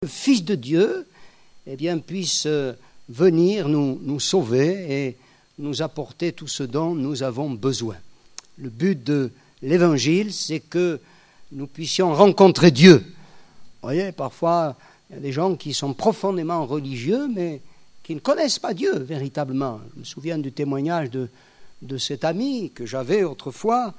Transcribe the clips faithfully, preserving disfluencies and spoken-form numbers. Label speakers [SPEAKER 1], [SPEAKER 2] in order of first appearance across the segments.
[SPEAKER 1] le Fils de Dieu eh bien, puisse venir nous, nous sauver et nous apporter tout ce dont nous avons besoin. Le but de l'Évangile, c'est que nous puissions rencontrer Dieu. Vous voyez, parfois, il y a des gens qui sont profondément religieux, mais qui ne connaissent pas Dieu véritablement. Je me souviens du témoignage de, de cet ami que j'avais autrefois,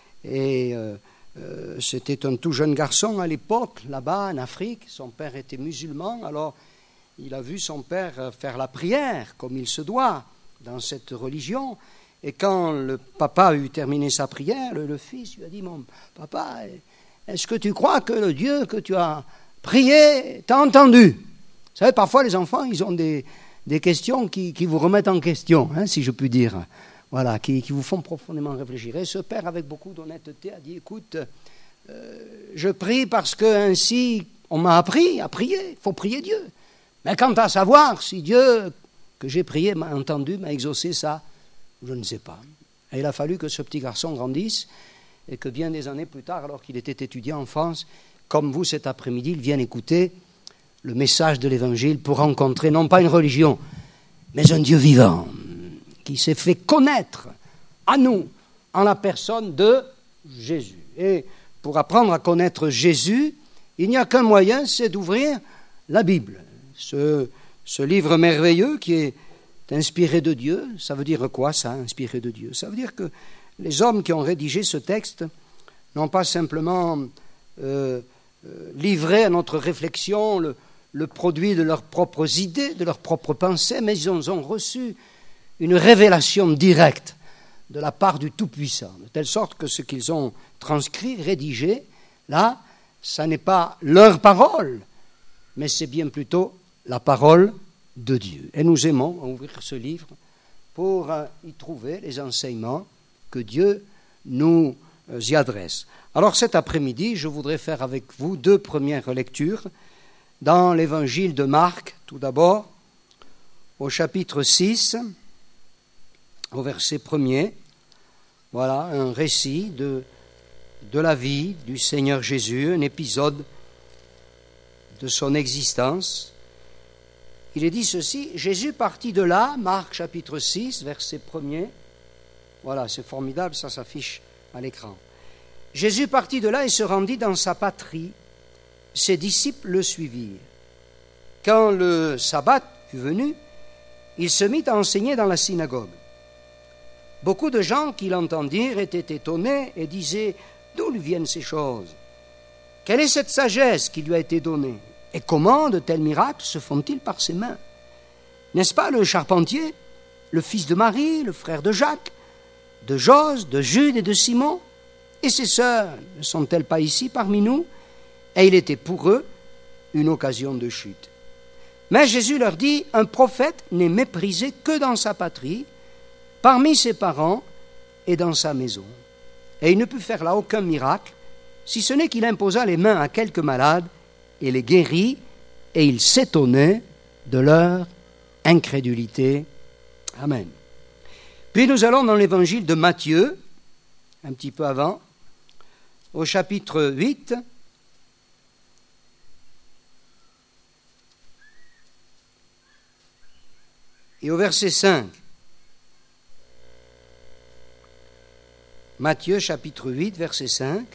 [SPEAKER 1] et euh, euh, c'était un tout jeune garçon à l'époque, là-bas en Afrique. Son père était musulman, alors il a vu son père faire la prière comme il se doit dans cette religion. Et quand le papa a eu terminé sa prière, le, le fils lui a dit « Mon papa, est-ce que tu crois que le Dieu que tu as prié t'a entendu ?» Vous savez, parfois les enfants, ils ont des, des questions qui, qui vous remettent en question, hein, si je puis dire. Voilà, qui, qui vous font profondément réfléchir. Et ce père, avec beaucoup d'honnêteté, a dit « Écoute, euh, je prie parce que ainsi on m'a appris à prier. Il faut prier Dieu. Mais quant à savoir si Dieu que j'ai prié m'a entendu, m'a exaucé, ça, je ne sais pas. » Et il a fallu que ce petit garçon grandisse et que bien des années plus tard, alors qu'il était étudiant en France, comme vous cet après-midi, il vienne écouter le message de l'Évangile pour rencontrer non pas une religion, mais un Dieu vivant qui s'est fait connaître à nous en la personne de Jésus. Et pour apprendre à connaître Jésus, il n'y a qu'un moyen, c'est d'ouvrir la Bible. Ce, ce livre merveilleux qui est inspiré de Dieu, ça veut dire quoi ça, inspiré de Dieu? Ça veut dire que les hommes qui ont rédigé ce texte n'ont pas simplement euh, euh, livré à notre réflexion le, le produit de leurs propres idées, de leurs propres pensées, mais ils ont, ont reçu une révélation directe de la part du Tout-Puissant, de telle sorte que ce qu'ils ont transcrit, rédigé, là, ça n'est pas leur parole, mais c'est bien plutôt la parole de Dieu. Et nous aimons ouvrir ce livre pour y trouver les enseignements que Dieu nous y adresse. Alors cet après-midi, je voudrais faire avec vous deux premières lectures dans l'évangile de Marc, tout d'abord, au chapitre six, au verset premier. Voilà un récit de, de la vie du Seigneur Jésus, un épisode de son existence. Il est dit ceci: Jésus partit de là, Marc chapitre six, verset premier. Voilà, c'est formidable, ça s'affiche à l'écran. Jésus partit de là et se rendit dans sa patrie. Ses disciples le suivirent. Quand le sabbat fut venu, il se mit à enseigner dans la synagogue. Beaucoup de gens qui l'entendirent étaient étonnés et disaient: d'où lui viennent ces choses? Quelle est cette sagesse qui lui a été donnée? Et comment de tels miracles se font-ils par ses mains? N'est-ce pas le charpentier, le fils de Marie, le frère de Jacques, de Jose, de Jude et de Simon? Et ses sœurs ne sont-elles pas ici parmi nous? Et il était pour eux une occasion de chute. Mais Jésus leur dit: un prophète n'est méprisé que dans sa patrie, parmi ses parents et dans sa maison. Et il ne put faire là aucun miracle, si ce n'est qu'il imposa les mains à quelques malades et les guérit, et il s'étonnait de leur incrédulité. Amen. Puis nous allons dans l'évangile de Matthieu, un petit peu avant, au chapitre huit, et au verset cinq. Matthieu chapitre huit, verset cinq.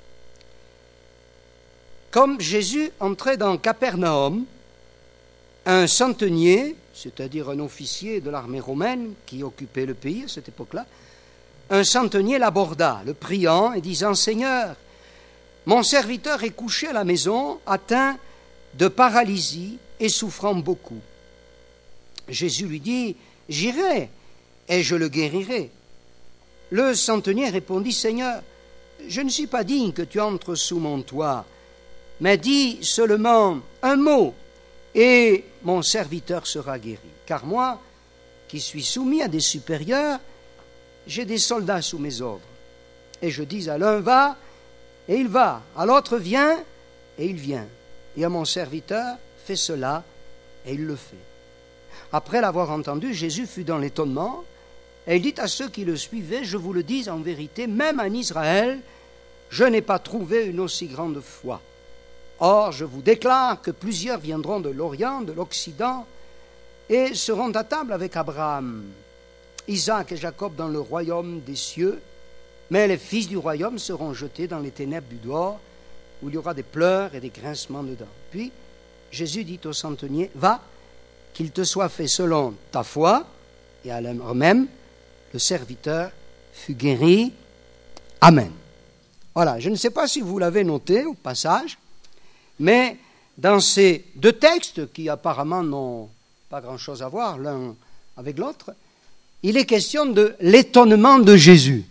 [SPEAKER 1] Comme Jésus entrait dans Capernaum, un centenier, c'est-à-dire un officier de l'armée romaine qui occupait le pays à cette époque-là, un centenier l'aborda, le priant et disant: Seigneur, mon serviteur est couché à la maison, atteint de paralysie et souffrant beaucoup. Jésus lui dit: j'irai et je le guérirai. Le centenier répondit: Seigneur, je ne suis pas digne que tu entres sous mon toit, mais dis seulement un mot et mon serviteur sera guéri. Car moi, qui suis soumis à des supérieurs, j'ai des soldats sous mes ordres. Et je dis à l'un: va, et il va, à l'autre: viens, et il vient. Et à mon serviteur: fais cela, et il le fait. Après l'avoir entendu, Jésus fut dans l'étonnement, et il dit à ceux qui le suivaient: je vous le dis en vérité, même en Israël, je n'ai pas trouvé une aussi grande foi. Or, je vous déclare que plusieurs viendront de l'Orient, de l'Occident, et seront à table avec Abraham, Isaac et Jacob dans le royaume des cieux, mais les fils du royaume seront jetés dans les ténèbres du dehors, où il y aura des pleurs et des grincements de dents. Puis, Jésus dit au centenier, « Va, qu'il te soit fait selon ta foi. » Et à l'heure même, le serviteur fut guéri. Amen. Voilà, je ne sais pas si vous l'avez noté au passage, mais dans ces deux textes, qui apparemment n'ont pas grand-chose à voir l'un avec l'autre, il est question de l'étonnement de Jésus.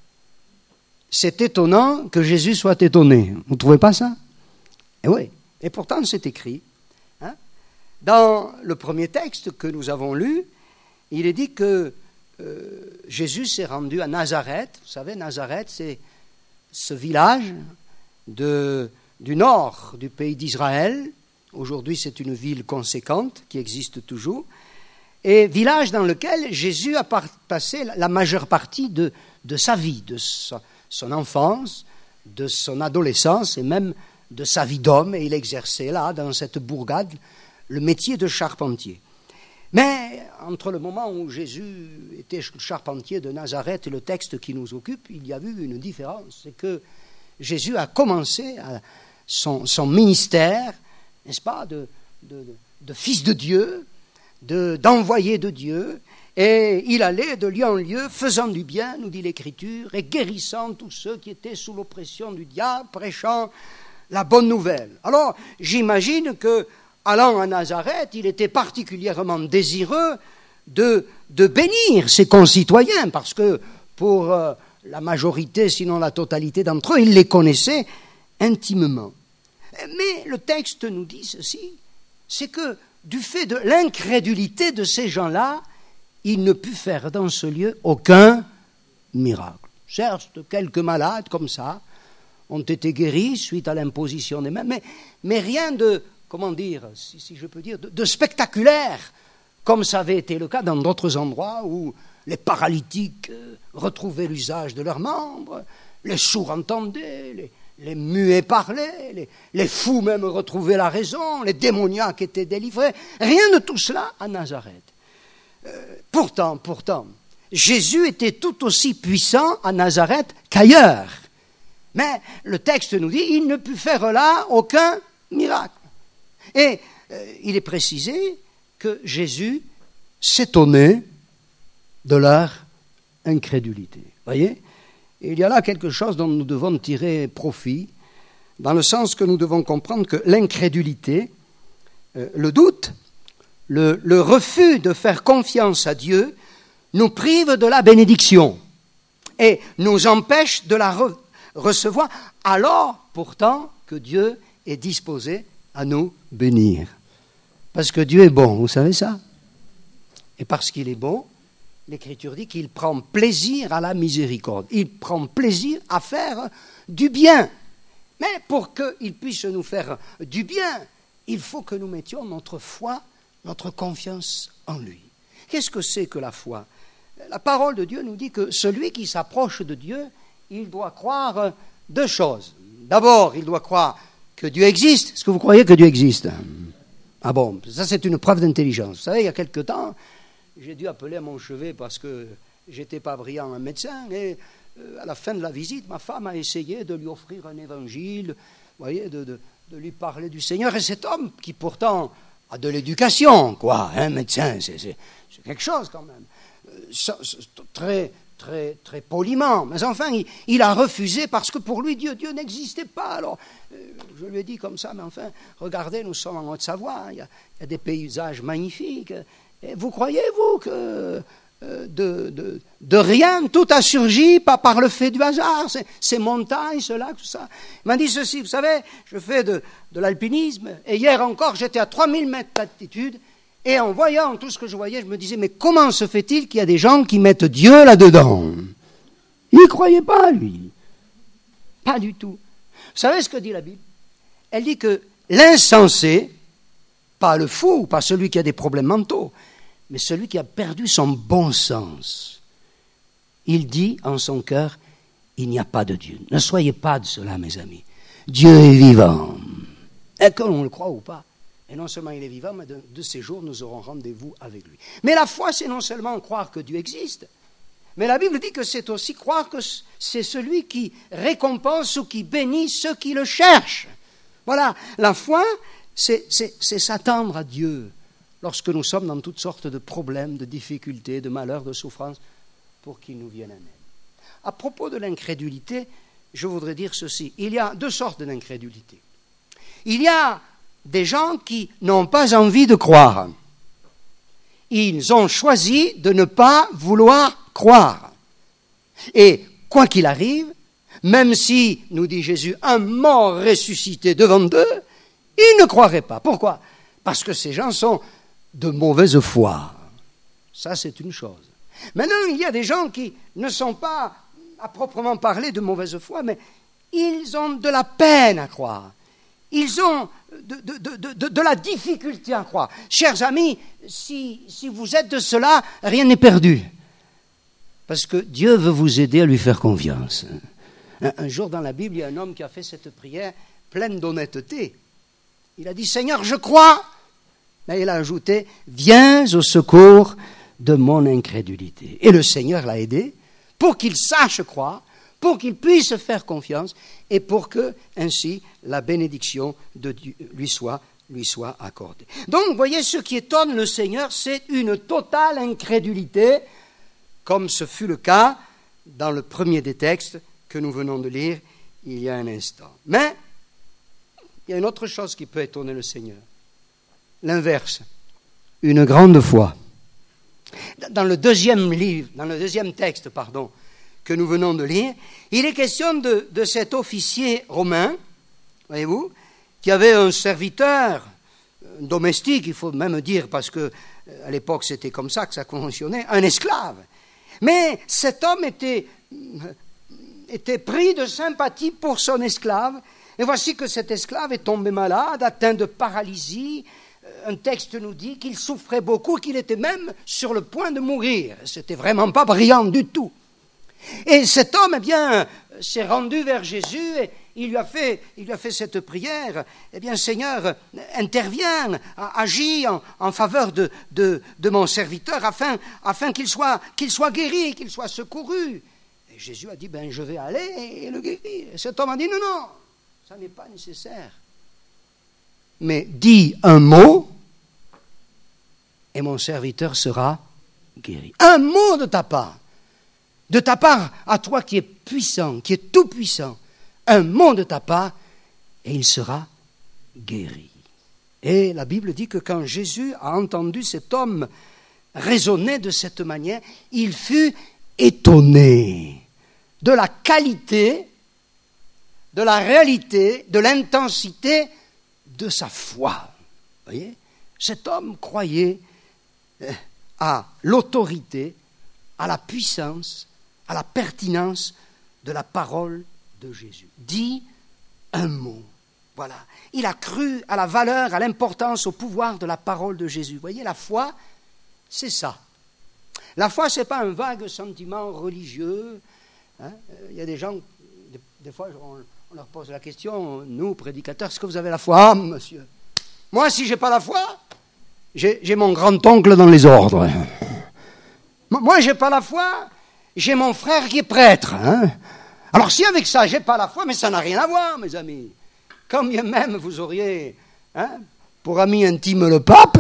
[SPEAKER 1] C'est étonnant que Jésus soit étonné. Vous ne trouvez pas ça? Eh oui, et pourtant c'est écrit. Hein? Dans le premier texte que nous avons lu, il est dit que euh, Jésus s'est rendu à Nazareth. Vous savez, Nazareth, c'est ce village de, du nord du pays d'Israël. Aujourd'hui, c'est une ville conséquente qui existe toujours. Et village dans lequel Jésus a passé la majeure partie de, de sa vie, de sa, son enfance, de son adolescence et même de sa vie d'homme. Et il exerçait là, dans cette bourgade, le métier de charpentier. Mais entre le moment où Jésus était charpentier de Nazareth et le texte qui nous occupe, il y a eu une différence. C'est que Jésus a commencé à son, son ministère, n'est-ce pas, de, de, de fils de Dieu, de, d'envoyé de Dieu, et il allait de lieu en lieu, faisant du bien, nous dit l'Écriture, et guérissant tous ceux qui étaient sous l'oppression du diable, prêchant la bonne nouvelle. Alors, j'imagine que allant à Nazareth, il était particulièrement désireux de, de bénir ses concitoyens, parce que pour euh, la majorité, sinon la totalité d'entre eux, il les connaissait intimement. Mais le texte nous dit ceci, c'est que du fait de l'incrédulité de ces gens-là, il ne put faire dans ce lieu aucun miracle. Certes, quelques malades comme ça ont été guéris suite à l'imposition des mains, mais, mais rien de... comment dire, si, si je peux dire, de, de spectaculaire, comme ça avait été le cas dans d'autres endroits où les paralytiques euh, retrouvaient l'usage de leurs membres, les sourds entendaient, les, les muets parlaient, les, les fous même retrouvaient la raison, les démoniaques étaient délivrés. Rien de tout cela à Nazareth. Euh, pourtant, pourtant, Jésus était tout aussi puissant à Nazareth qu'ailleurs. Mais le texte nous dit, il ne put faire là aucun miracle. Et euh, il est précisé que Jésus s'étonnait de leur incrédulité. Voyez ? Il y a là quelque chose dont nous devons tirer profit, dans le sens que nous devons comprendre que l'incrédulité, euh, le doute, le, le refus de faire confiance à Dieu, nous prive de la bénédiction et nous empêche de la re- recevoir, alors pourtant que Dieu est disposé à nous bénir. Parce que Dieu est bon, vous savez ça? Et parce qu'il est bon, l'Écriture dit qu'il prend plaisir à la miséricorde. Il prend plaisir à faire du bien. Mais pour qu'il puisse nous faire du bien, il faut que nous mettions notre foi, notre confiance en lui. Qu'est-ce que c'est que la foi? La parole de Dieu nous dit que celui qui s'approche de Dieu, il doit croire deux choses. D'abord, il doit croire que Dieu existe. Est-ce que vous croyez que Dieu existe? Ah bon, ça c'est une preuve d'intelligence. Vous savez, il y a quelque temps, j'ai dû appeler à mon chevet parce que j'étais pas brillant un médecin, et euh, à la fin de la visite, ma femme a essayé de lui offrir un évangile, vous voyez, de, de, de lui parler du Seigneur, et cet homme qui pourtant a de l'éducation, quoi, un médecin, c'est, c'est, c'est quelque chose quand même, euh, ça, très... Très, très poliment, mais enfin, il, il a refusé parce que pour lui, Dieu, Dieu n'existait pas. Alors, euh, je lui ai dit comme ça, mais enfin, regardez, nous sommes en Haute-Savoie, il y a, il y a des paysages magnifiques. Et vous croyez-vous que euh, de, de, de rien, tout a surgi pas par le fait du hasard, ces, ces montagnes, cela, tout ça. Il m'a dit ceci, vous savez, je fais de, de l'alpinisme, et hier encore, j'étais à trois mille mètres d'altitude, et en voyant tout ce que je voyais, je me disais, mais comment se fait-il qu'il y a des gens qui mettent Dieu là-dedans? Il n'y croyait pas, lui. Pas du tout. Vous savez ce que dit la Bible? Elle dit que l'insensé, pas le fou, pas celui qui a des problèmes mentaux, mais celui qui a perdu son bon sens, il dit en son cœur, il n'y a pas de Dieu. Ne soyez pas de cela, mes amis. Dieu est vivant. et que l'on le croit ou pas. Et non seulement il est vivant, mais de, de ces jours, nous aurons rendez-vous avec lui. Mais la foi, c'est non seulement croire que Dieu existe, mais la Bible dit que c'est aussi croire que c'est celui qui récompense ou qui bénit ceux qui le cherchent. Voilà, la foi, c'est, c'est, c'est s'attendre à Dieu lorsque nous sommes dans toutes sortes de problèmes, de difficultés, de malheurs, de souffrances, pour qu'il nous vienne en aide. À propos de l'incrédulité, je voudrais dire ceci. Il y a deux sortes d'incrédulité. Il y a des gens qui n'ont pas envie de croire. Ils ont choisi de ne pas vouloir croire. Et quoi qu'il arrive, même si, nous dit Jésus, un mort ressuscité devant eux, ils ne croiraient pas. Pourquoi ? Parce que ces gens sont de mauvaise foi. Ça, c'est une chose. Maintenant, il y a des gens qui ne sont pas, à proprement parler, de mauvaise foi, mais ils ont de la peine à croire. Ils ont de, de, de, de, de la difficulté à croire. Chers amis, si, si vous êtes de cela, rien n'est perdu. Parce que Dieu veut vous aider à lui faire confiance. Un, un jour dans la Bible, il y a un homme qui a fait cette prière pleine d'honnêteté. Il a dit, Seigneur, je crois. Là, il a ajouté, viens au secours de mon incrédulité. Et le Seigneur l'a aidé pour qu'il sache croire, pour qu'il puisse faire confiance et pour que, ainsi, la bénédiction de Dieu lui soit, lui soit accordée. Donc, vous voyez, ce qui étonne le Seigneur, c'est une totale incrédulité, comme ce fut le cas dans le premier des textes que nous venons de lire il y a un instant. Mais, il y a une autre chose qui peut étonner le Seigneur. L'inverse, une grande foi. Dans le deuxième livre, dans le deuxième texte, pardon, que nous venons de lire, il est question de, de cet officier romain, voyez-vous, qui avait un serviteur un domestique, il faut même dire, parce que à l'époque c'était comme ça que ça conventionnait, un esclave. Mais cet homme était, était pris de sympathie pour son esclave, et voici que cet esclave est tombé malade, atteint de paralysie. Un texte nous dit qu'il souffrait beaucoup, qu'il était même sur le point de mourir. C'était vraiment pas brillant du tout. Et cet homme, eh bien, s'est rendu vers Jésus et il lui a fait, il lui a fait cette prière. Eh bien, Seigneur, interviens, agis en, en faveur de, de, de mon serviteur afin, afin qu'il soit, qu'il soit guéri, qu'il soit secouru. Et Jésus a dit, ben, je vais aller et le guérir. Et cet homme a dit, non, non, ça n'est pas nécessaire. Mais dis un mot et mon serviteur sera guéri. Un mot de ta part. De ta part, à toi qui es puissant, qui est tout puissant, un mot de ta part, et il sera guéri. Et la Bible dit que quand Jésus a entendu cet homme raisonner de cette manière, il fut étonné de la qualité, de la réalité, de l'intensité de sa foi. Vous voyez ? Cet homme croyait à l'autorité, à la puissance, à la pertinence de la parole de Jésus. Dis un mot. Voilà. Il a cru à la valeur, à l'importance, au pouvoir de la parole de Jésus. Vous voyez, la foi, c'est ça. La foi, ce n'est pas un vague sentiment religieux. Hein. Il y a des gens, des, des fois, on, on leur pose la question, nous, prédicateurs, est-ce que vous avez la foi ? Ah, monsieur. Moi, si je n'ai pas la foi, j'ai, j'ai mon grand-oncle dans les ordres. Moi, je n'ai pas la foi, j'ai mon frère qui est prêtre. Hein. Alors si avec ça, je n'ai pas la foi, mais ça n'a rien à voir, mes amis. Quand bien même vous auriez hein, pour ami intime le pape,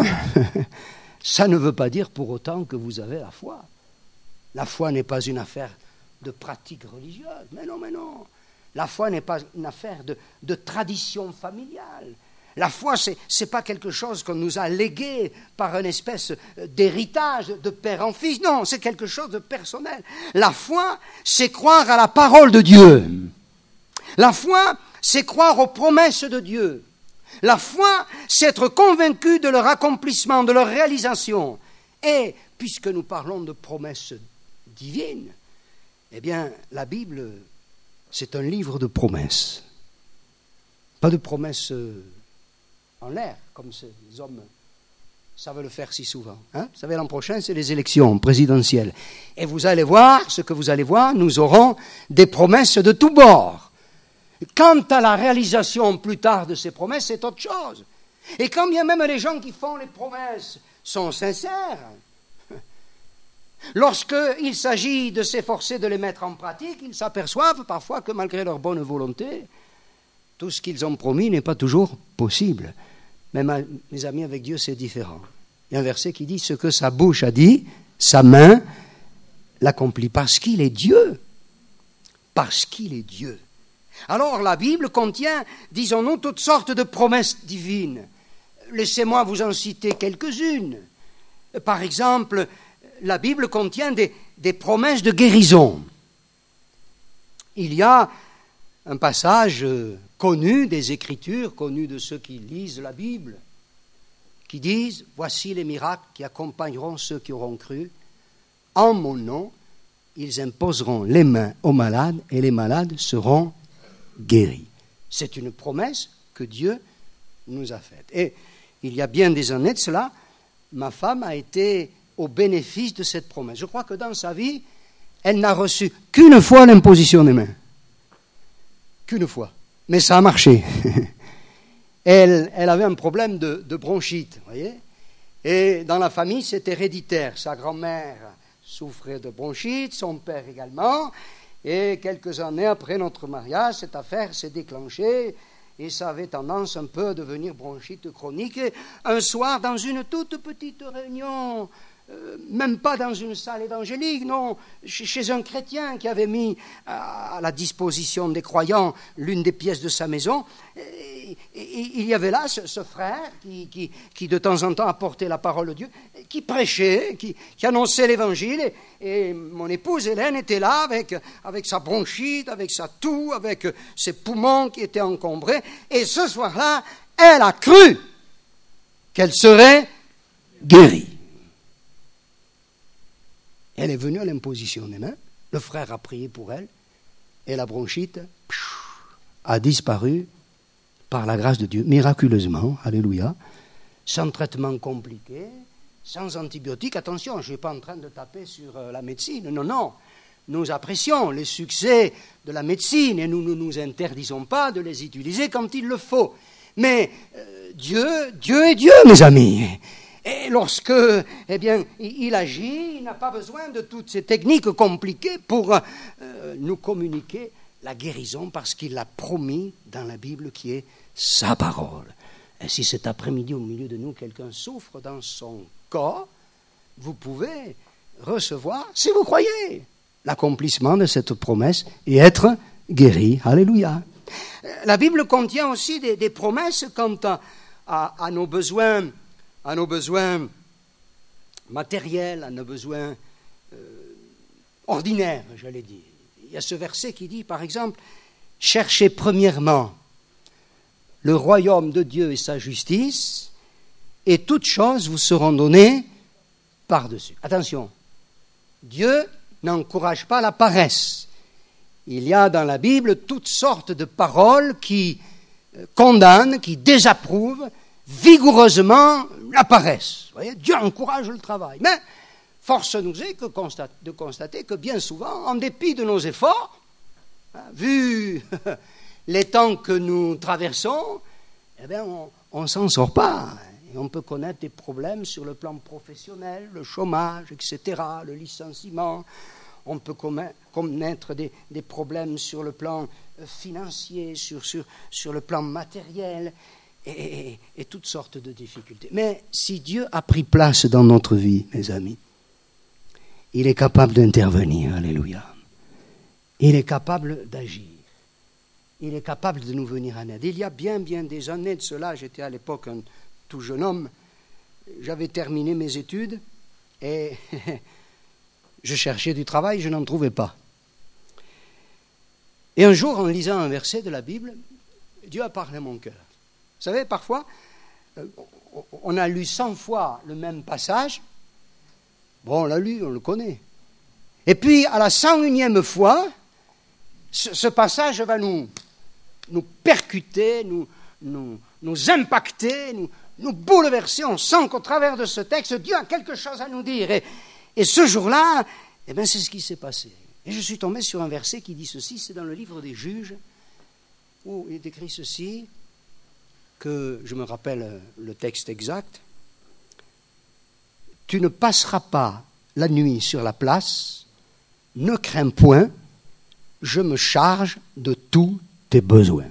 [SPEAKER 1] ça ne veut pas dire pour autant que vous avez la foi. La foi n'est pas une affaire de pratique religieuse. Mais non, mais non. La foi n'est pas une affaire de, de tradition familiale. La foi, ce n'est pas quelque chose qu'on nous a légué par une espèce d'héritage de père en fils. Non, c'est quelque chose de personnel. La foi, c'est croire à la parole de Dieu. La foi, c'est croire aux promesses de Dieu. La foi, c'est être convaincu de leur accomplissement, de leur réalisation. Et, puisque nous parlons de promesses divines, eh bien, la Bible, c'est un livre de promesses. Pas de promesses en l'air, comme ces hommes savent le faire si souvent. Hein? Vous savez, l'an prochain, c'est les élections présidentielles. Et vous allez voir, ce que vous allez voir, nous aurons des promesses de tous bords. Quant à la réalisation plus tard de ces promesses, c'est autre chose. Et quand bien même les gens qui font les promesses sont sincères, lorsqu'il s'agit de s'efforcer de les mettre en pratique, ils s'aperçoivent parfois que malgré leur bonne volonté, tout ce qu'ils ont promis n'est pas toujours possible. Mais mes amis, avec Dieu, c'est différent. Il y a un verset qui dit « Ce que sa bouche a dit, sa main l'accomplit. » Parce qu'il est Dieu. Parce qu'il est Dieu. Alors la Bible contient, disons-nous, toutes sortes de promesses divines. Laissez-moi vous en citer quelques-unes. Par exemple, la Bible contient des, des promesses de guérison. Il y a un passage connu des Écritures, connu de ceux qui lisent la Bible, qui disent « Voici les miracles qui accompagneront ceux qui auront cru. En mon nom, ils imposeront les mains aux malades et les malades seront guéris. » C'est une promesse que Dieu nous a faite. Et il y a bien des années de cela, ma femme a été au bénéfice de cette promesse. Je crois que dans sa vie, elle n'a reçu qu'une fois l'imposition des mains. Qu'une fois. Mais ça a marché. elle, elle avait un problème de, de bronchite, vous voyez. Et dans la famille, c'est héréditaire. Sa grand-mère souffrait de bronchite, son père également. Et quelques années après notre mariage, cette affaire s'est déclenchée et ça avait tendance un peu à devenir bronchite chronique. Et un soir, dans une toute petite réunion, euh, même pas dans une salle évangélique, non, chez un chrétien qui avait mis à la disposition des croyants l'une des pièces de sa maison, et, et, il y avait là ce, ce frère qui, qui, qui de temps en temps apportait la parole de Dieu, qui prêchait, qui, qui annonçait l'évangile, et, et mon épouse Hélène était là avec, avec sa bronchite, avec sa toux, avec ses poumons qui étaient encombrés, et ce soir-là, elle a cru qu'elle serait guérie. Elle est venue à l'imposition des mains, le frère a prié pour elle, et la bronchite a disparu par la grâce de Dieu, miraculeusement, alléluia, sans traitement compliqué, sans antibiotiques. Attention, je ne suis pas en train de taper sur la médecine, non, non. Nous apprécions les succès de la médecine et nous ne nous interdisons pas de les utiliser quand il le faut. Mais euh, Dieu, Dieu est Dieu, mes amis. Et lorsque, eh bien, il agit, il n'a pas besoin de toutes ces techniques compliquées pour euh, nous communiquer la guérison parce qu'il l'a promis dans la Bible qui est sa parole. Et si cet après-midi, au milieu de nous, quelqu'un souffre dans son corps, vous pouvez recevoir, si vous croyez, l'accomplissement de cette promesse et être guéri. Alléluia. La Bible contient aussi des, des promesses quant à, à, à nos besoins à nos besoins matériels, à nos besoins euh, ordinaires, j'allais dire. Il y a ce verset qui dit, par exemple, « Cherchez premièrement le royaume de Dieu et sa justice, et toutes choses vous seront données par-dessus. » Attention, Dieu n'encourage pas la paresse. Il y a dans la Bible toutes sortes de paroles qui condamnent, qui désapprouvent vigoureusement la paresse. Vous voyez, Dieu encourage le travail. Mais force nous est que constate, de constater que bien souvent, en dépit de nos efforts, hein, vu les temps que nous traversons, eh bien, on ne s'en sort pas. Et on peut connaître des problèmes sur le plan professionnel, le chômage, et cetera, le licenciement. On peut connaître des, des problèmes sur le plan financier, sur, sur, sur le plan matériel. Et, et, et toutes sortes de difficultés. Mais si Dieu a pris place dans notre vie, mes amis, il est capable d'intervenir, alléluia. Il est capable d'agir. Il est capable de nous venir en aide. Il y a bien, bien des années de cela, j'étais à l'époque un tout jeune homme, j'avais terminé mes études et je cherchais du travail, je n'en trouvais pas. Et un jour, en lisant un verset de la Bible, Dieu a parlé à mon cœur. Vous savez, parfois, on a lu cent fois le même passage. Bon, on l'a lu, on le connaît. Et puis, à la cent unième fois, ce, ce passage va nous, nous percuter, nous, nous, nous impacter, nous, nous bouleverser. On sent qu'au travers de ce texte, Dieu a quelque chose à nous dire. Et, et ce jour-là, eh bien, c'est ce qui s'est passé. Et je suis tombé sur un verset qui dit ceci, c'est dans le livre des Juges. où il est écrit ceci, que je me rappelle le texte exact. Tu ne passeras pas la nuit sur la place, ne crains point, je me charge de tous tes besoins.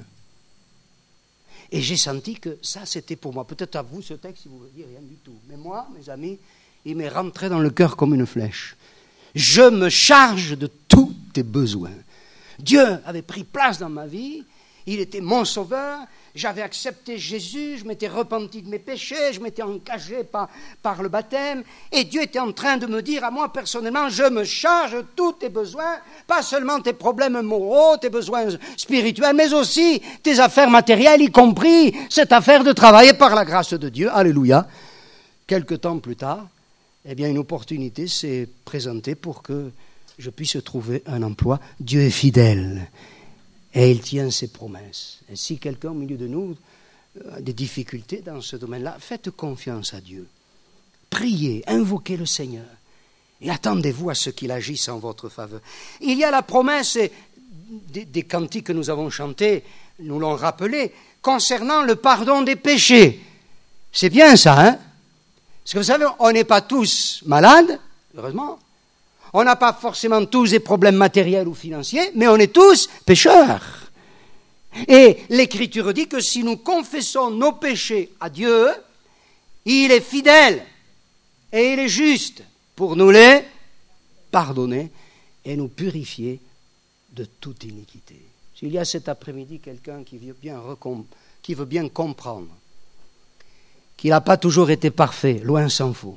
[SPEAKER 1] Et j'ai senti que ça, c'était pour moi. Peut-être à vous, ce texte, il ne vous dit rien du tout. Mais moi, mes amis, il m'est rentré dans le cœur comme une flèche. Je me charge de tous tes besoins. Dieu avait pris place dans ma vie, il était mon sauveur, j'avais accepté Jésus, je m'étais repenti de mes péchés, je m'étais engagé par, par le baptême, et Dieu était en train de me dire à moi personnellement, je me charge de tous tes besoins, pas seulement tes problèmes moraux, tes besoins spirituels, mais aussi tes affaires matérielles, y compris cette affaire de travailler par la grâce de Dieu. Alléluia. Quelque temps plus tard, eh bien, une opportunité s'est présentée pour que je puisse trouver un emploi. Dieu est fidèle et il tient ses promesses. Et si quelqu'un au milieu de nous a des difficultés dans ce domaine-là, faites confiance à Dieu. Priez, invoquez le Seigneur et attendez-vous à ce qu'il agisse en votre faveur. Il y a la promesse des, des cantiques que nous avons chantés, nous l'ont rappelé, concernant le pardon des péchés. C'est bien ça, hein? Parce que vous savez, on n'est pas tous malades, heureusement. On n'a pas forcément tous des problèmes matériels ou financiers, mais on est tous pécheurs. Et l'Écriture dit que si nous confessons nos péchés à Dieu, il est fidèle et il est juste pour nous les pardonner et nous purifier de toute iniquité. S'il y a cet après-midi quelqu'un qui veut bien, recom- qui veut bien comprendre qu'il n'a pas toujours été parfait, loin s'en faut,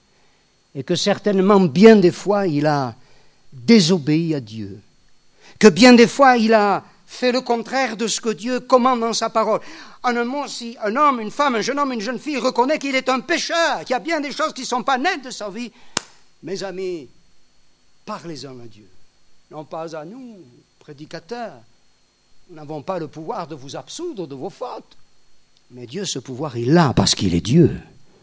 [SPEAKER 1] et que certainement bien des fois il a désobéi à Dieu, que bien des fois il a fait le contraire de ce que Dieu commande dans sa parole. En un mot, si un homme, une femme, un jeune homme, une jeune fille reconnaît qu'il est un pécheur, qu'il y a bien des choses qui ne sont pas nettes de sa vie, mes amis, parlez-en à Dieu. Non pas à nous, prédicateurs. Nous n'avons pas le pouvoir de vous absoudre de vos fautes. Mais Dieu, ce pouvoir, il l'a parce qu'il est Dieu.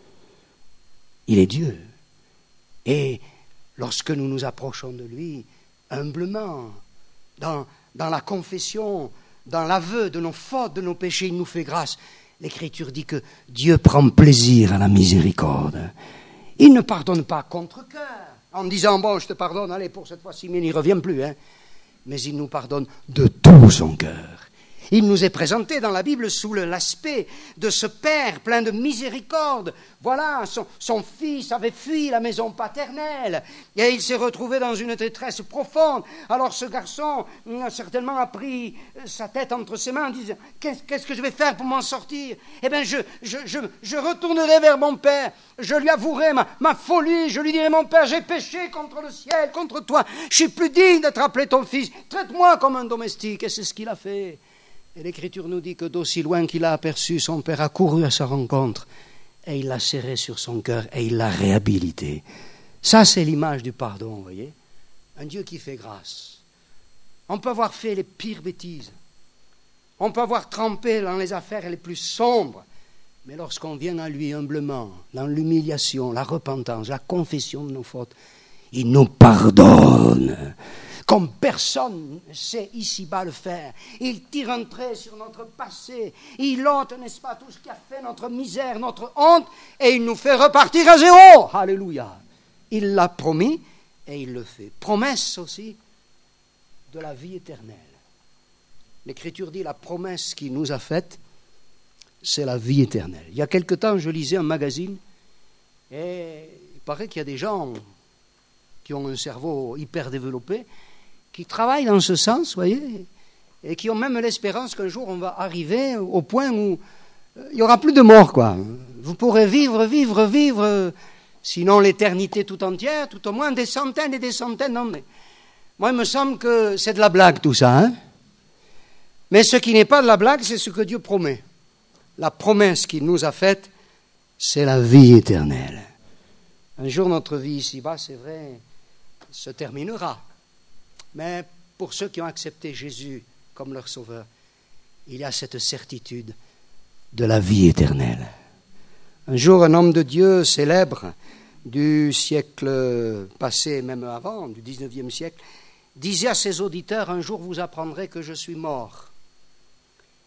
[SPEAKER 1] Il est Dieu. Et lorsque nous nous approchons de lui, humblement, dans, dans la confession, dans l'aveu de nos fautes, de nos péchés, il nous fait grâce. L'Écriture dit que Dieu prend plaisir à la miséricorde. Il ne pardonne pas contre cœur, en disant, bon, je te pardonne, allez, pour cette fois-ci, mais il n'y revient plus. Hein. Mais il nous pardonne de tout son cœur. Il nous est présenté dans la Bible sous l'aspect de ce Père plein de miséricorde. Voilà, son, son fils avait fui la maison paternelle et il s'est retrouvé dans une détresse profonde. Alors ce garçon certainement a pris sa tête entre ses mains en disant « Qu'est-ce, qu'est-ce que je vais faire pour m'en sortir ?» Eh bien, je, je, je, je retournerai vers mon Père, je lui avouerai ma, ma folie, je lui dirai « Mon Père, j'ai péché contre le ciel, contre toi, je suis plus digne d'être appelé ton fils, traite-moi comme un domestique. » Et c'est ce qu'il a fait. Et l'Écriture nous dit que d'aussi loin qu'il a aperçu, son père a couru à sa rencontre et il l'a serré sur son cœur et il l'a réhabilité. Ça, c'est l'image du pardon, vous voyez. Un Dieu qui fait grâce. On peut avoir fait les pires bêtises. On peut avoir trempé dans les affaires les plus sombres. Mais lorsqu'on vient à lui humblement, dans l'humiliation, la repentance, la confession de nos fautes, il nous pardonne. Comme personne ne sait ici-bas le faire. Il tire un trait sur notre passé. Il ôte, n'est-ce pas, tout ce qui a fait notre misère, notre honte, et il nous fait repartir à zéro. Alléluia. Il l'a promis et il le fait. Promesse aussi de la vie éternelle. L'Écriture dit la promesse qu'il nous a faite, c'est la vie éternelle. Il y a quelque temps, je lisais un magazine et il paraît qu'il y a des gens qui ont un cerveau hyper développé, qui travaillent dans ce sens, voyez, et qui ont même l'espérance qu'un jour on va arriver au point où il n'y aura plus de mort, quoi. Vous pourrez vivre, vivre, vivre, sinon l'éternité tout entière, tout au moins des centaines et des centaines d'années. Moi, il me semble que c'est de la blague tout ça, hein. Mais ce qui n'est pas de la blague, c'est ce que Dieu promet. La promesse qu'il nous a faite, c'est la vie éternelle. Un jour, notre vie ici-bas, c'est vrai, se terminera. Mais pour ceux qui ont accepté Jésus comme leur sauveur, il y a cette certitude de la vie éternelle. Un jour, un homme de Dieu célèbre du siècle passé, même avant, du dix-neuvième siècle, disait à ses auditeurs, un jour vous apprendrez que je suis mort.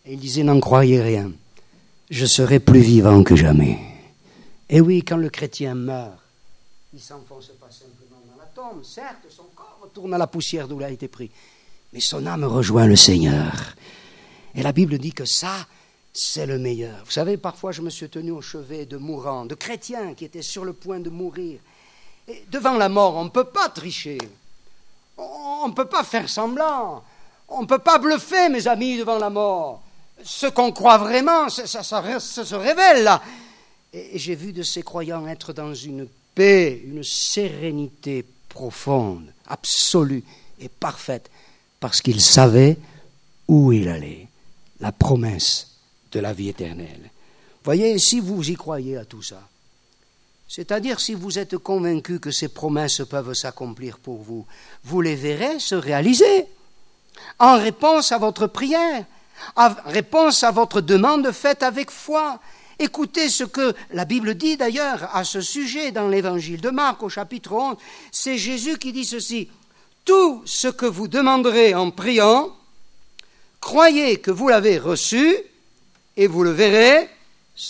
[SPEAKER 1] Et il disait, n'en croyez rien, je serai plus vivant que jamais. Et oui, quand le chrétien meurt, il ne s'enfonce pas simplement dans la tombe. Certes, son corps retourne à la poussière d'où il a été pris, mais son âme rejoint le Seigneur. Et la Bible dit que ça, c'est le meilleur. Vous savez, parfois je me suis tenu au chevet de mourants, de chrétiens qui étaient sur le point de mourir. Et devant la mort, on ne peut pas tricher. On ne peut pas faire semblant. On ne peut pas bluffer, mes amis, devant la mort. Ce qu'on croit vraiment, ça, ça, ça, ça se révèle là. Et, et j'ai vu de ces croyants être dans une paix, une sérénité profonde, absolue et parfaite, parce qu'ils savaient où il allait, la promesse de la vie éternelle. Voyez, si vous y croyez à tout ça, c'est-à-dire si vous êtes convaincu que ces promesses peuvent s'accomplir pour vous, vous les verrez se réaliser en réponse à votre prière, en réponse à votre demande faite avec foi. Écoutez ce que la Bible dit d'ailleurs à ce sujet dans l'évangile de Marc au chapitre onze. C'est Jésus qui dit ceci: « Tout ce que vous demanderez en priant, croyez que vous l'avez reçu et vous le verrez s'accomplir. »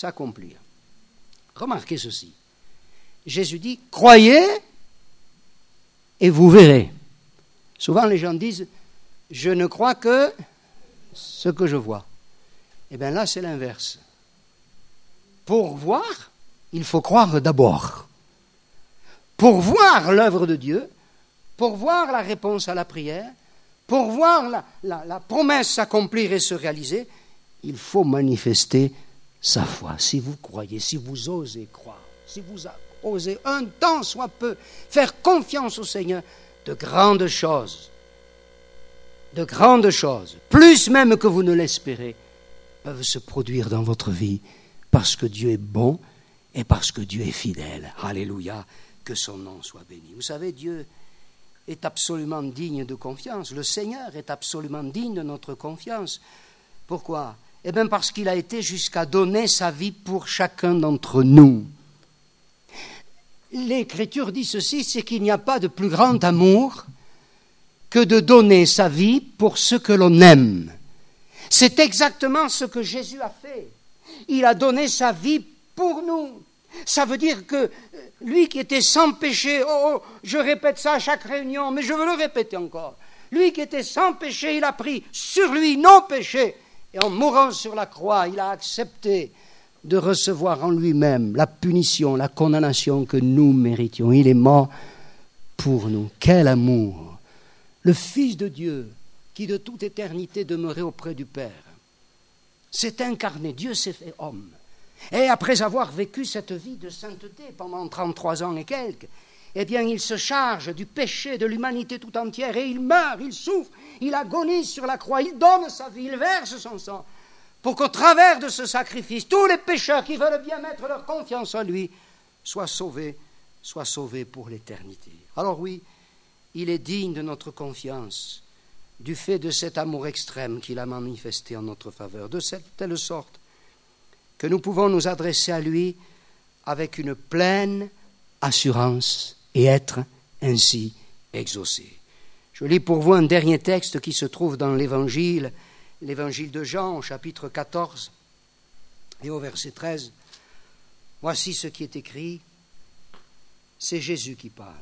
[SPEAKER 1] Remarquez ceci. Jésus dit « Croyez et vous verrez. » Souvent les gens disent « Je ne crois que ce que je vois. » Eh bien là c'est l'inverse. Pour voir, il faut croire d'abord. Pour voir l'œuvre de Dieu, pour voir la réponse à la prière, pour voir la, la, la promesse s'accomplir et se réaliser, il faut manifester sa foi. Si vous croyez, si vous osez croire, si vous osez un temps soit peu faire confiance au Seigneur, de grandes choses, de grandes choses, plus même que vous ne l'espérez, peuvent se produire dans votre vie parce que Dieu est bon et parce que Dieu est fidèle. Alléluia, que son nom soit béni. Vous savez, Dieu est absolument digne de confiance. Le Seigneur est absolument digne de notre confiance. Pourquoi ? Eh bien parce qu'il a été jusqu'à donner sa vie pour chacun d'entre nous. L'Écriture dit ceci, c'est qu'il n'y a pas de plus grand amour que de donner sa vie pour ceux que l'on aime. C'est exactement ce que Jésus a fait. Il a donné sa vie pour nous. Ça veut dire que lui qui était sans péché, oh, oh, je répète ça à chaque réunion, mais je veux le répéter encore. Lui qui était sans péché, il a pris sur lui nos péchés. Et en mourant sur la croix, il a accepté de recevoir en lui-même la punition, la condamnation que nous méritions. Il est mort pour nous. Quel amour! Le Fils de Dieu, qui de toute éternité demeurait auprès du Père, s'est incarné. Dieu s'est fait homme. Et après avoir vécu cette vie de sainteté pendant trente-trois ans et quelques, eh bien, il se charge du péché de l'humanité tout entière et il meurt, il souffre, il agonise sur la croix, il donne sa vie, il verse son sang pour qu'au travers de ce sacrifice, tous les pécheurs qui veulent bien mettre leur confiance en lui soient sauvés, soient sauvés pour l'éternité. Alors oui, il est digne de notre confiance du fait de cet amour extrême qu'il a manifesté en notre faveur, de cette telle sorte que nous pouvons nous adresser à lui avec une pleine assurance et être ainsi exaucés. Je lis pour vous un dernier texte qui se trouve dans l'Évangile, l'Évangile de Jean, au chapitre quatorze et au verset treize. Voici ce qui est écrit, c'est Jésus qui parle.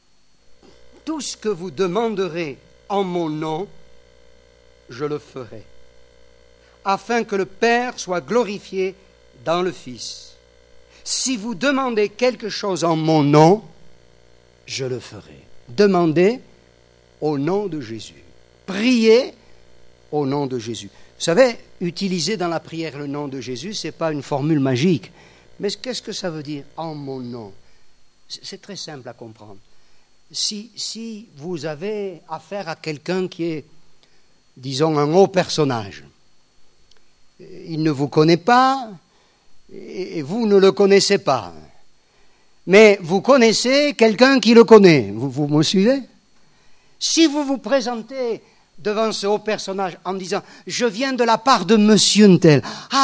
[SPEAKER 1] « Tout ce que vous demanderez en mon nom, je le ferai, afin que le Père soit glorifié dans le Fils. Si vous demandez quelque chose en mon nom, je le ferai. » Demandez au nom de Jésus. Priez au nom de Jésus. Vous savez, utiliser dans la prière le nom de Jésus, ce n'est pas une formule magique. Mais qu'est-ce que ça veut dire, en mon nom? C'est très simple à comprendre. Si, si vous avez affaire à quelqu'un qui est, disons, un haut personnage, il ne vous connaît pas et vous ne le connaissez pas, mais vous connaissez quelqu'un qui le connaît. Vous, vous me suivez? Si vous vous présentez devant ce haut personnage en disant « Je viens de la part de monsieur Ntel »,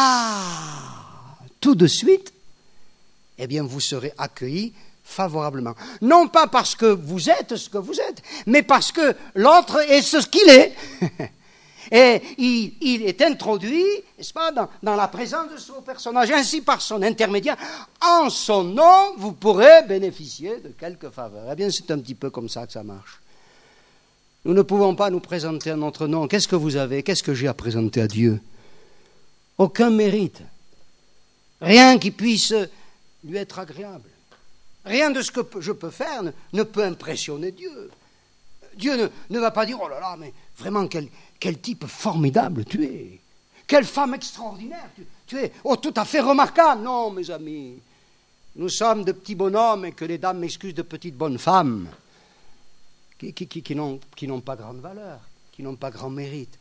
[SPEAKER 1] ah, tout de suite, eh bien vous serez accueilli favorablement. Non pas parce que vous êtes ce que vous êtes, mais parce que l'autre est ce qu'il est. Et il, il est introduit, n'est-ce pas, dans, dans la présence de son personnage. Ainsi, par son intermédiaire, en son nom, vous pourrez bénéficier de quelques faveurs. Eh bien, c'est un petit peu comme ça que ça marche. Nous ne pouvons pas nous présenter à notre nom. Qu'est-ce que vous avez? Qu'est-ce que j'ai à présenter à Dieu? Aucun mérite. Rien qui puisse lui être agréable. Rien de ce que je peux faire ne, ne peut impressionner Dieu. Dieu ne, ne va pas dire, oh là là, mais vraiment, quel, quel type formidable tu es. Quelle femme extraordinaire tu, tu es. Oh, tout à fait remarquable. Non, mes amis, nous sommes de petits bonhommes et que les dames m'excusent de petites bonnes femmes qui, qui, qui, qui, n'ont, qui n'ont pas grande valeur, qui n'ont pas grand mérite.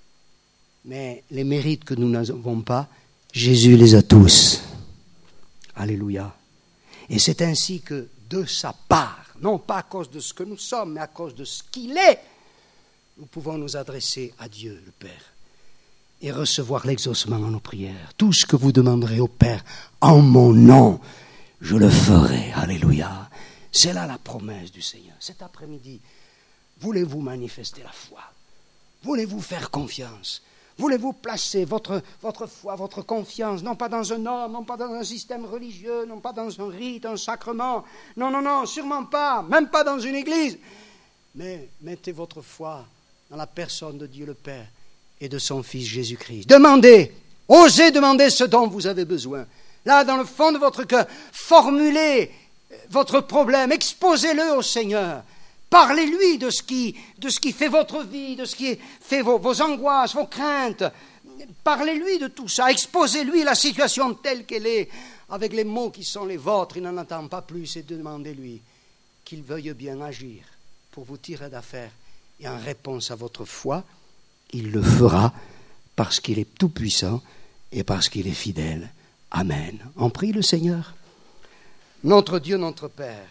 [SPEAKER 1] Mais les mérites que nous n'avons pas, Jésus les a tous. Alléluia. Et c'est ainsi que, de sa part, non pas à cause de ce que nous sommes, mais à cause de ce qu'il est, nous pouvons nous adresser à Dieu, le Père, et recevoir l'exaucement en nos prières. Tout ce que vous demanderez au Père, en mon nom, je le ferai. Alléluia. C'est là la promesse du Seigneur. Cet après-midi, voulez-vous manifester la foi? Voulez-vous faire confiance? Voulez-vous placer votre, votre foi, votre confiance, non pas dans un homme, non pas dans un système religieux, non pas dans un rite, un sacrement, non, non, non, sûrement pas, même pas dans une église, mais mettez votre foi dans la personne de Dieu le Père et de son Fils Jésus-Christ. Demandez, osez demander ce dont vous avez besoin. Là, dans le fond de votre cœur, formulez votre problème, exposez-le au Seigneur. Parlez-lui de ce qui, de ce qui fait votre vie, de ce qui fait vos, vos angoisses, vos craintes. Parlez-lui de tout ça, exposez-lui la situation telle qu'elle est, avec les mots qui sont les vôtres. Il n'en entend pas plus et demandez-lui qu'il veuille bien agir pour vous tirer d'affaire. Et en réponse à votre foi, il le fera parce qu'il est tout-puissant et parce qu'il est fidèle. Amen. On prie le Seigneur. Notre Dieu, notre Père,